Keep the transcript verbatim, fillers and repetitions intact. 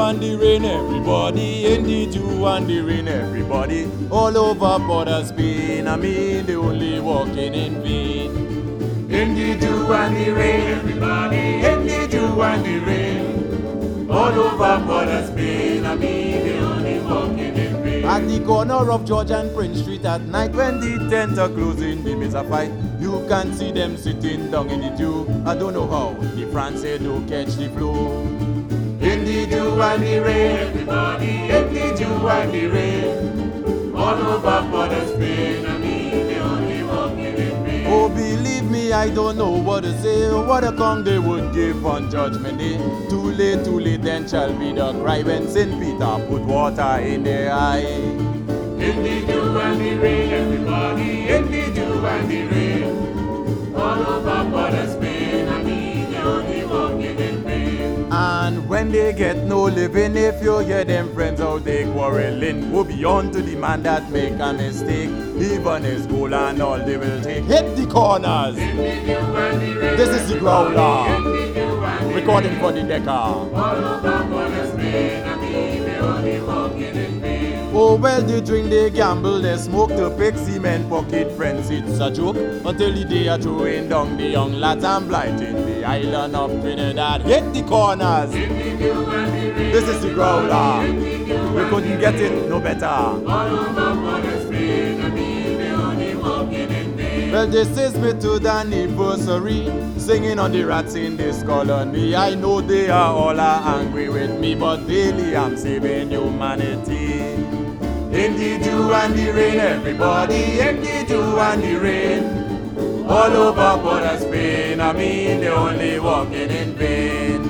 and the rain, everybody. In the dew and the rain, everybody. All over border Spain, I mean, they only walking in vain. In the dew and the rain, everybody. In the dew and the rain. All over border Spain, I mean, they only walking in vain. At the corner of George and Prince Street at night, when the tents are closing, they miss a fight. You can see them sitting down in the dew. I don't know how the France say don't catch the flow. In the dew and the rain, everybody. In the dew and the rain. All over border Spain, I mean, they only walking in vain. Oh, believe me, I don't know what to say. What a song they would give on Judgment Day. Too late, too late, then shall be the cry when Saint Peter put water in their eye. In the dew and the rain, everybody. In the dew and the rain. All over border Spain, I mean, they only walking in vain. And when they get no living, if you hear them friends out there quarreling, go beyond to the man that make a mistake. Even his goal and all they will take. Hit the corners. In the dew and the rain, this is the growler. In the dew and the recording for the Decca. All over border Spain, I mean, they only walking in vain. Oh well, they drink, they gamble, they smoke to pick cement pocket friends. It's a joke until the day are throwing down the young lads and blighting the island of Trinidad. Hit the corners. This is the growler. We couldn't get it no better. Well, this is me to the anniversary, singing on the rats in this colony. I know they are all are angry with me, but daily I'm saving humanity. In the dew and the rain, everybody. In the dew and the rain. All over border Spain, I mean, they only walking in vain.